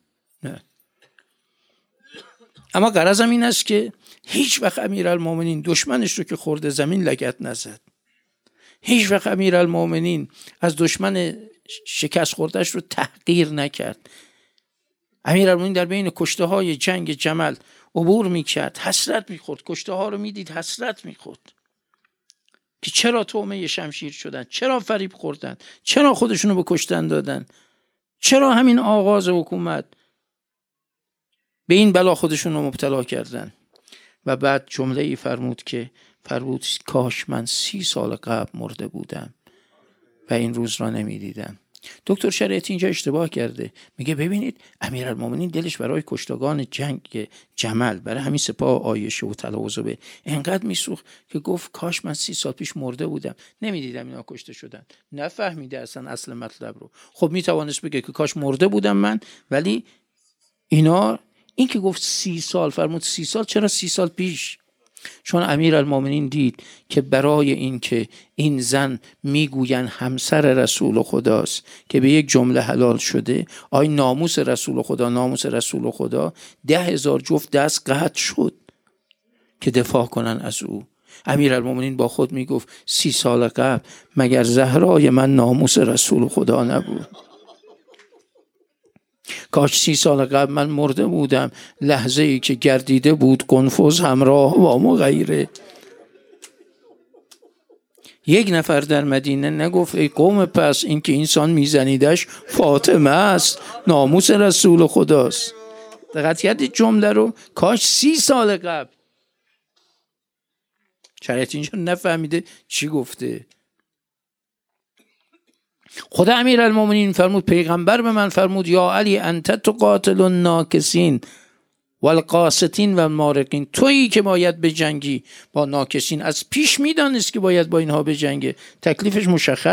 اما غرضم این است که هیچ وقت امیرالمؤمنین دشمنش رو که خورده زمین لگد نزد. هیچ وقت امیرالمؤمنین از دشمن شکست خوردهش رو تحقیر نکرد. امیرالمؤمنین در بین کشته های جنگ جمل عبور میکرد، حسرت میخورد. کشته ها رو میدید حسرت میخورد که چرا طعمه شمشیر شدن، چرا فریب خوردن، چرا خودشونو به کشتن دادن، چرا همین آغاز حکومت به این بلا خودشونو مبتلا کردن. و بعد جمله ای فرمود که کاش من 30 سال قبل مرده بودم و این روز را نمیدیدم. دکتر شریعتی اینجا اشتباه کرده. میگه ببینید امیرالمؤمنین دلش برای کشتگان جنگ جمل، برای همین سپاه عایشه و طلحه و زبیر انقدر میسوخت که گفت کاش من 30 سال پیش مرده بودم نمیدیدم اینا کشته شدن. نفهمیده اصل مطلب رو. خب میتوانست بگه که کاش مرده بودم من، ولی اینا، این که گفت 30 سال فرمود 30 سال، چرا 30 سال پیش؟ چون امیرالمؤمنین دید که برای این که این زن میگوین همسر رسول خداست که به یک جمله حلال شده، آی ناموس رسول خدا 10,000 جفت دست قطع شد که دفاع کنن از او. امیرالمؤمنین با خود میگفت 30 سال قبل مگر زهرای من ناموس رسول خدا نبود؟ کاش 30 سال قبل من مرده بودم، لحظه ای که گردیده بود قنفذ همراه با مغیره. یک نفر در مدینه نگفت ای قوم پس این که انسان میزنیدش فاطمه است، ناموس رسول خداست. دقت کردید جمله رو؟ کاش 30 سال قبل شریعت اینجا نفهمیده چی گفته. خدا امیرالمومنین فرمود، پیغمبر به من فرمود یا علی انت تقاتل الناکسین والقاسطین و المارقین، تویی که باید بجنگی با ناکسین. از پیش میدانست که باید با اینها بجنگه، تکلیفش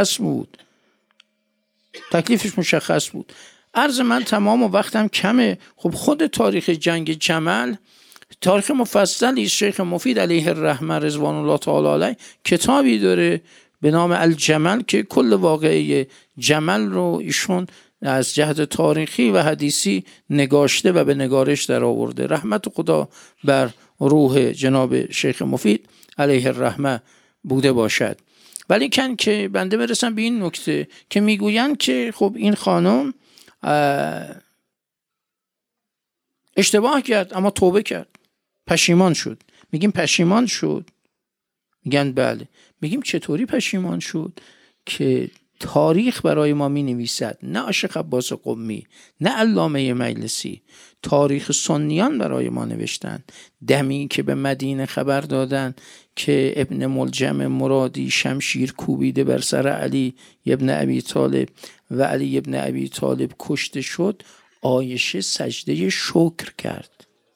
مشخص بود. عرض من تمام و وقتم کمه. خب خود تاریخ جنگ جمل تاریخ مفصلی، شیخ مفید علیه الرحمه رضوان الله تعالی علیه کتابی داره به نام الجمل که کل واقعه جمل رو ایشون از جهت تاریخی و حدیثی نگاشته و به نگارش در آورده. رحمت خدا بر روح جناب شیخ مفید علیه الرحمه بوده باشد. ولی کن که بنده برسم به این نکته که میگویند که خب این خانم اشتباه کرد اما توبه کرد، پشیمان شد. میگیم پشیمان شد؟ میگن بله. میگیم چطوری پشیمان شد؟ که تاریخ برای ما می نویسد، نه عاشق عباس قمی، نه علامه مجلسی، تاریخ سنیان برای ما نوشتن. دمی که به مدینه خبر دادن که ابن ملجم مرادی شمشیر کوبیده بر سر علی ابن ابی طالب و علی ابن ابی طالب کشته شد، عایشه سجده شکر کرد.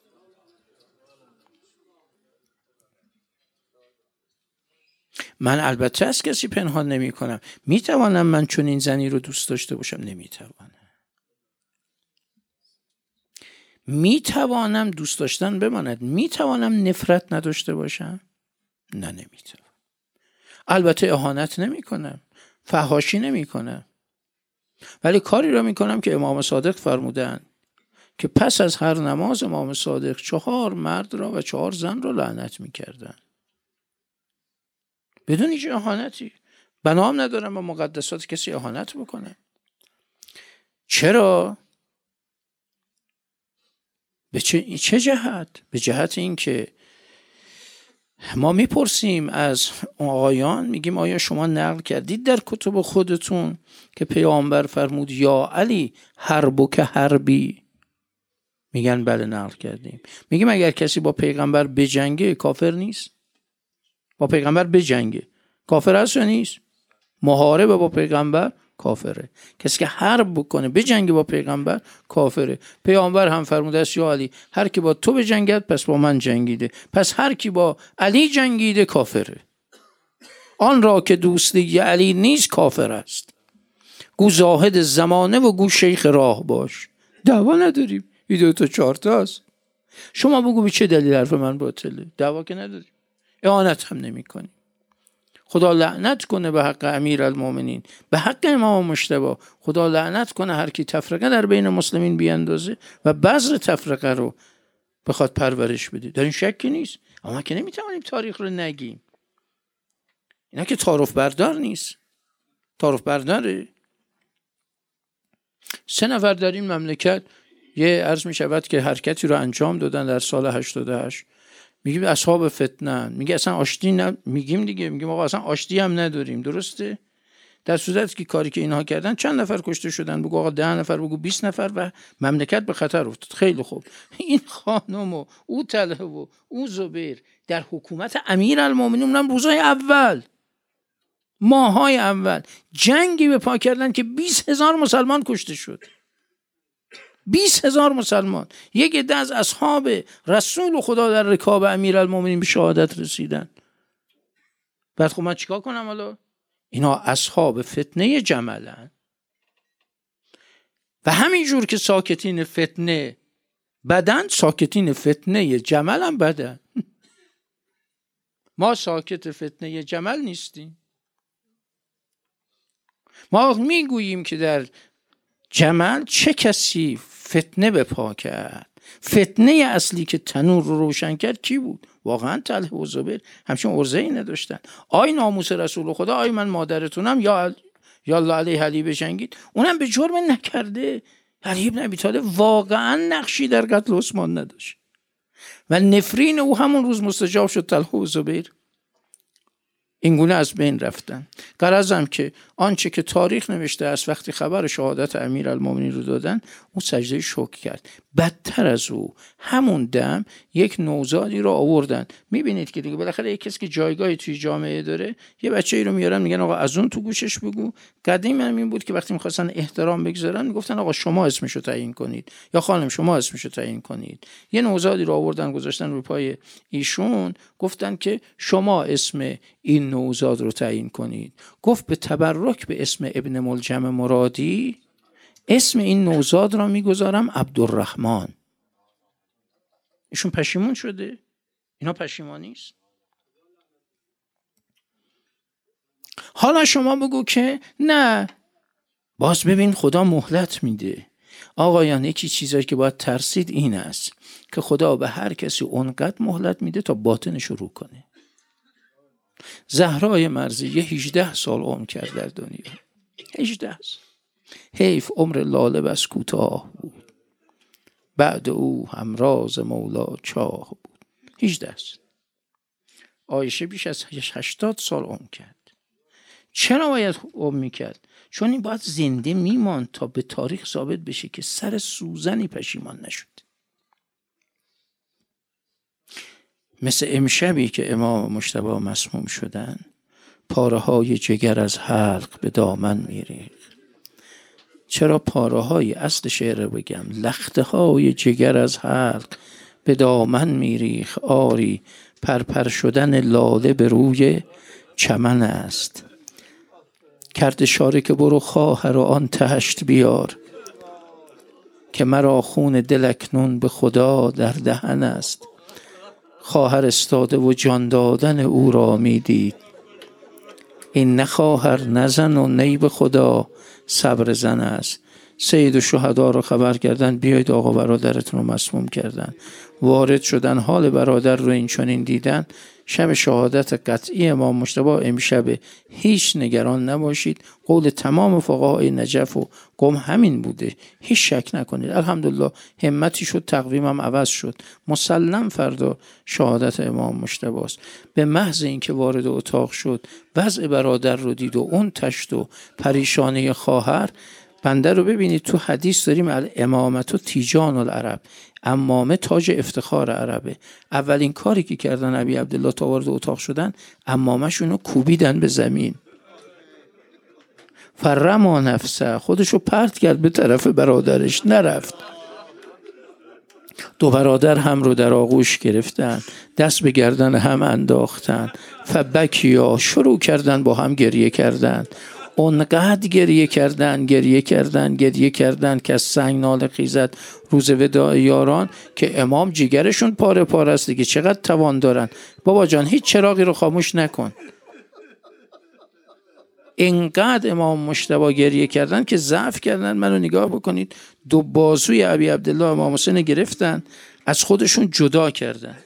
من البته از کسی پنهان نمی کنم. می توانم من چون این زنی رو دوست داشته باشم؟ نمی توانم. می توانم دوست داشتن بماند؟ می توانم نفرت نداشته باشم؟ نه، نمی توانم. البته اهانت نمی کنم، فحاشی نمی کنم، ولی کاری را می کنم که امام صادق فرمودن که پس از هر نماز امام صادق 4 مرد را و 4 زن را لعنت می کردن بدون هیچ اهانتی. بنام ندارم به مقدسات کسی اهانت بکنه. چرا؟ به چه جهت؟ به جهت این که ما میپرسیم از آقایان، میگیم آیا شما نقل کردید در کتب خودتون که پیامبر فرمود یا علی حربک حربی؟ میگن بله نقل کردیم. میگیم اگر کسی با پیغمبر بجنگه کافر نیست؟ با پیغمبر بجنگه کافر هست یا نیست؟ محارب با پیغمبر کافره. کسی که حرب بکنه بجنگه با پیغمبر کافره. پیغمبر هم فرموده است یا علی هر کی با تو بجنگد پس با من جنگیده، پس هر کی با علی جنگیده کافره. آن را که دوستی علی نیست کافر است. گو زاهد زمانه و گو شیخ راه باش. دعوا نداریم، این 2 تا 4 تاست. شما بگو به چه دلیل حرف من باطله؟ دعوا که نداریم، اهانت هم نمی کنیم. خدا لعنت کنه به حق امیرالمومنین، به حق امام مجتبی. خدا لعنت کنه هر کی تفرقه در بین مسلمین بیاندازه و بذر تفرقه رو بخواد پرورش بده. در این شکی نیست. اما که نمیتوانیم تاریخ رو نگیم. اینا که تعارف بردار نیست. تعارف برداره. 3 نفر در این مملکت عرض می شود که حرکتی رو انجام دادن در سال 88. میگیم اصحاب فتنه، میگه اصلا آشتی میگیم دیگه، میگیم آقا اصلا آشتی هم نداریم. درسته؟ در صورتی که کاری که اینها کردن چند نفر کشته شدن؟ بگو آقا 10 نفر، بگو 20 نفر و مملکت به خطر افتاد. خیلی خوب. این خانم و او طلحه و او زبیر در حکومت امیرالمومنین، اونم روزهای اول، ماهای اول جنگی به پا کردن که 20,000 مسلمان کشته شد. 20,000 مسلمان. یک عده از اصحاب رسول خدا در رکاب امیرالمومنین به شهادت رسیدن. بعد خب من چیکار کنم حالا؟ اینا اصحاب فتنه جملن و همینجور که ساکتین فتنه بدن، ساکتین فتنه جمل هم بدن. ما ساکت فتنه جمل نیستیم. ما میگوییم که در جمل چه کسی فتنه به پا کرد. فتنه اصلی که تنور رو روشن کرد کی بود؟ واقعا طلحه و زبیر همچون عرضه‌ای نداشتن. آی ناموس رسول خدا، آی من مادرتونم، یا الله علیه علی بجنگید. اونم به جرم نکرده. علی ابن ابی طالب واقعا نقشی در قتل عثمان نداشت و نفرین او همون روز مستجاب شد. طلحه و زبیر اینگونه از بین رفتن. غرضم که آنچه که تاریخ نوشته است وقتی خبر شهادت امیرالمومنین رو دادن اون سجده شکر کرد. بدتر از او همون دم یک نوزادی رو آوردن. میبینید که دیگه بالاخره یک کسی که جایگاهی توی جامعه داره یه بچه‌ای رو میارن میگن آقا از اون تو گوشش بگو. قدیم هم این بود که وقتی می‌خواستن احترام بگذارن میگفتن آقا شما اسمشو تعیین کنید یا خانم شما اسمشو تعیین کنید. یه نوزادی رو آوردن گذاشتن روی پای ایشون، گفتن که شما اسم این نوزاد رو تعیین کنید. گفت به تبرک به اسم ابن ملجم مرادی اسم این نوزاد را میگذارم عبدالرحمن. ایشون پشیمون شده؟ اینا پشیمانی است؟ حالا شما بگو که نه، باز ببین خدا مهلت میده. آقایان یکی چیزایی که باید ترسید این است که خدا به هر کسی اونقدر مهلت میده تا باطنش رو کنه. زهرای مرضیه 18 سال عمر کرد در دنیا. 18 سال. حیف عمر لاله بس کوتاه بود، بعد او همراز مولا چاه بود. 18 سال. عایشه بیش از 80 سال عمر کرد. چرا باید عمر میکرد؟ چون این باید زنده میماند تا به تاریخ ثابت بشه که سر سوزنی پشیمان نشد. مثل امشبی که امام مجتبی مسموم شدن، پاره های جگر از حلق به دامن میریخت. چرا پاره های اصل شعر بگم، لخته های جگر از حلق به دامن میریخت. آری پرپر شدن لاله به روی چمن است. کرد اشاره که برو خواهر و آن تشت بیار، که مرا خون دل اکنون به خدا در دهن است. خواهر استاده و جان دادن او را میدید، این نه خواهر نزن و نی به خدا صبر زن است. سید الشهدا رو خبر کردن بیایید آقا برادرتون رو مسموم کردن. وارد شدن، حال برادر رو این چنین دیدن. شب شهادت قطعی امام مجتبی امشب. هیچ نگران نباشید، قول تمام فقهای نجف و قم همین بوده، هیچ شک نکنید. الحمدلله همتی شد، تقویمم عوض شد. مسلم فردا شهادت امام مجتبی است. به محض اینکه وارد اتاق شد، وضع برادر رو دید و اون تشت و پریشانی خواهر. بنده رو ببینید تو حدیث داریم الامامت و تیجان العرب، امامه تاج افتخار عربه. اولین کاری که کردن ابی عبدالله تا وارد اتاق شدن، امامه‌شون رو کوبیدن به زمین. فرما نفسه، خودشو پرت کرد به طرف برادرش، نرفت. دو برادر هم رو در آغوش گرفتن، دست به گردن هم انداختن. فبکیا، شروع کردن با هم گریه کردن. اونقدر گریه کردن که از سنگ ناله خیزد روز وداع یاران، که امام جگرشون پاره پاره است دیگه، چقدر توان دارن. بابا جان هیچ چراغی رو خاموش نکن. اینقدر امام مجتبی گریه کردن که ضعف کردن. منو نگاه بکنید، دو بازوی ابی عبدالله امام حسین گرفتن، از خودشون جدا کردن.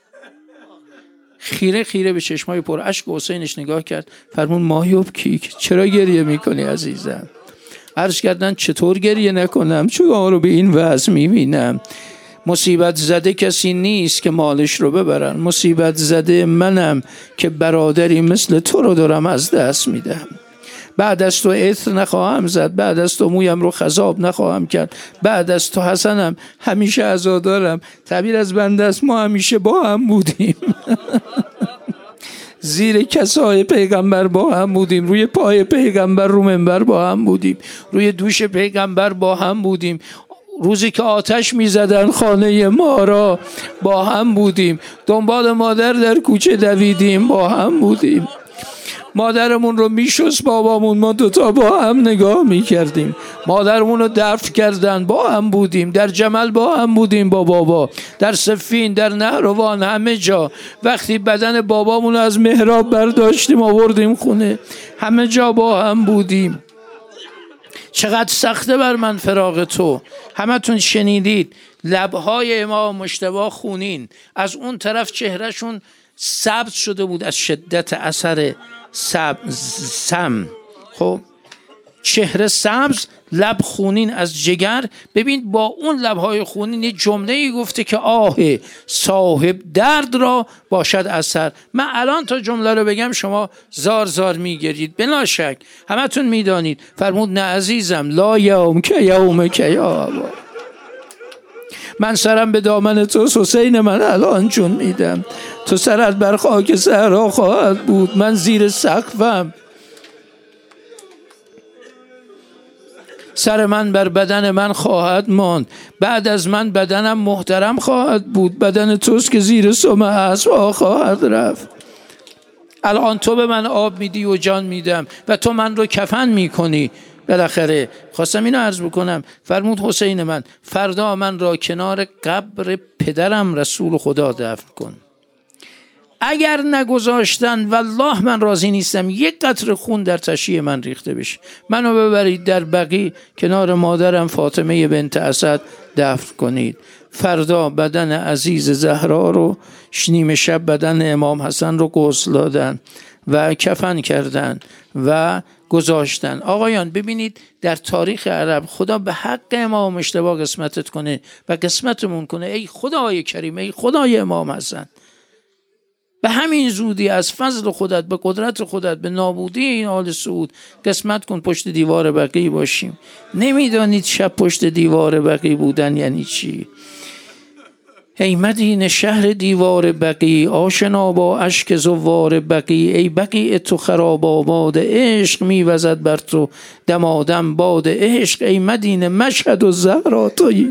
خیره خیره به چشمای پر اشک حسینش نگاه کرد، فرمون ماهیوب کیک، چرا گریه میکنی عزیزم؟ عرض کردن چطور گریه نکنم، چون رو به این وضع میبینم. مصیبت زده کسی نیست که مالش رو ببرن، مصیبت زده منم که برادری مثل تو رو دارم از دست میدم. بعد از تو عطر نخواهم زد، بعد از تو مویم رو خضاب نخواهم کرد، بعد از تو حسنم همیشه عزادارم. تعبیر از بنده است، ما همیشه با هم بودیم. زیر کسای پیغمبر با هم بودیم، روی پای پیغمبر رو منبر با هم بودیم، روی دوش پیغمبر با هم بودیم. روزی که آتش می‌زدن خانه ما را با هم بودیم. دنبال مادر در کوچه دویدیم، با هم بودیم. مادرمون رو میشست بابامون، ما دوتا با هم نگاه میکردیم. مادرمون رو دفن کردن، با هم بودیم. در جمل با هم بودیم با بابا، در صفین، در نهروان، همه جا. وقتی بدن بابامون رو از محراب برداشتیم آوردیم خونه، همه جا با هم بودیم. چقدر سخته بر من فراق تو. همتون شنیدید لبهای امام مجتبی خونین، از اون طرف چهرهشون سبز شده بود از شدت اثر سم. خب چهره سبز، لب خونین از جگر. ببین با اون لبهای خونین یه جمله‌ای گفته که آه صاحب درد را باشد اثر. من الان تا جمله رو بگم شما زار زار میگرید بلا شک، همتون میدانید. فرمود نه عزیزم، لا یوم که یوم که یا من سرم به دامن تو حسین من الان چون میدم، تو سرت بر خاک صحرا خواهد بود، من زیر سقفم، سر من بر بدن من خواهد ماند، بعد از من بدنم محترم خواهد بود، بدن توست که زیر سم اسب‌ها خواهد رفت. الان تو به من آب میدی و جان میدم و تو من رو کفن میکنی. بالاخره خواستم اینو عرض بکنم. فرمود حسین من فردا من را کنار قبر پدرم رسول خدا دفن کن. اگر نگذاشتن والله من راضی نیستم یک قطره خون در تشییع من ریخته بشه. منو ببرید در بقیع کنار مادرم فاطمه بنت اسد دفن کنید. فردا بدن عزیز زهرا رو نیمه شب بدن امام حسن رو غسل دادن و کفن کردن و گذاشتن. آقایان ببینید در تاریخ عرب خدا به حق امام مجتبی قسمتت کنه و قسمتمون کنه. ای خدای کریم، ای خدای امام حسن، به همین زودی از فضل خودت، به قدرت خودت، به نابودی این آل سعود قسمت کن پشت دیوار بقیع باشیم. نمیدانید شب پشت دیوار بقیع بودن یعنی چی؟ ای مدینه شهر دیوار بقیع، آشنا با اشک زوار بقیع، ای بقیع تو خراب آباد، عشق میوزد بر تو دمادم باد عشق، ای مدینه مشهد و زهرا تویی،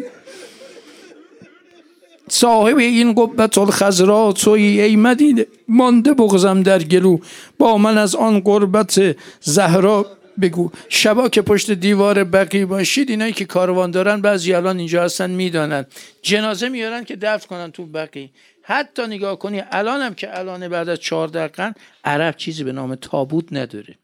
صاحب این قبة الخضرا تویی، ای مدینه مانده بغضم در گلو، با من از آن قربت زهرا بگو. شبا که پشت دیوار بقیع باشید، اینایی که کاروان دارن بعضی الان اینجا هستن میدانن، جنازه میارن که دفن کنن تو بقیع. حتی نگاه کنی الان هم که الان بعد از 14 قرن عرب چیزی به نام تابوت نداره.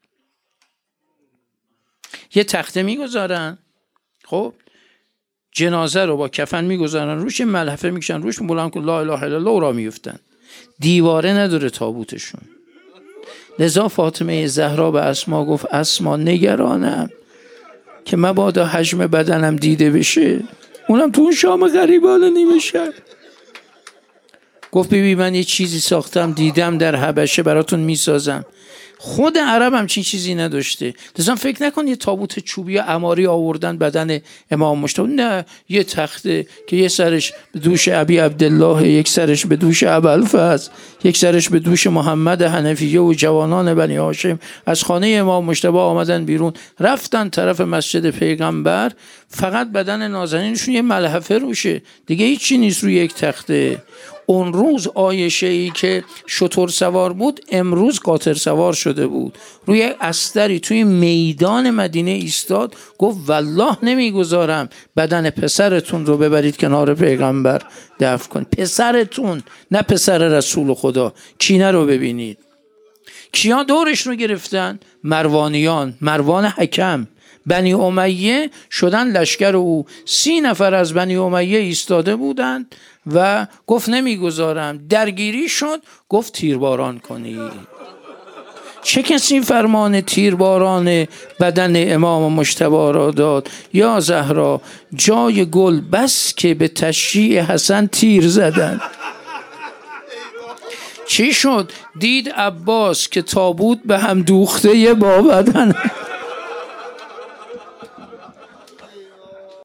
یه تخته میگذارن، خب جنازه رو با کفن میگذارن روش، ملحفه میکشن روش، بلند کن لا اله الا الله را میفتن. دیواره نداره تابوتشون. لذا فاطمه زهرا به اسما گفت اسما نگرانم که مبادا حجم بدنم دیده بشه، اونم تو اون شام غریبانه نیمه شب. گفت ببین من یه چیزی ساختم دیدم در حبشه براتون میسازم. خود عرب هم چیزی نداشته. لذا فکر نکن یه تابوت چوبی عماری آوردن بدن امام مجتبی، نه، یه تخته که یه سرش به دوش ابی عبدالله، یک سرش به دوش ابوالفضل، یک سرش به دوش محمد حنفیه و جوانان بنی هاشم از خانه امام مجتبی آمدن بیرون، رفتن طرف مسجد پیغمبر، فقط بدن نازنینشون یه ملحفه روشه، دیگه هیچی نیست روی یک تخته. اون روز عایشه‌ای که شتر سوار بود امروز قاطر سوار شده بود، روی استری توی میدان مدینه ایستاد، گفت والله نمیگذارم بدن پسرتون رو ببرید کنار پیغمبر دفن کن. پسرتون، نه پسر رسول خدا. کینه رو ببینید. کیا دورش رو گرفتن؟ مروانیان، مروان حکم، بنی امیه شدن لشکر او. 30 نفر از بنی امیه ایستاده بودند و گفت نمیگذارم. درگیری شد، گفت تیرباران کنید. چه کسی فرمان تیرباران بدن امام مجتبی را داد؟ یا زهرا جای گل بس که به تشییع حسن تیر زدن. چی شد؟ دید عباس که تابوت به هم دوخته با بدن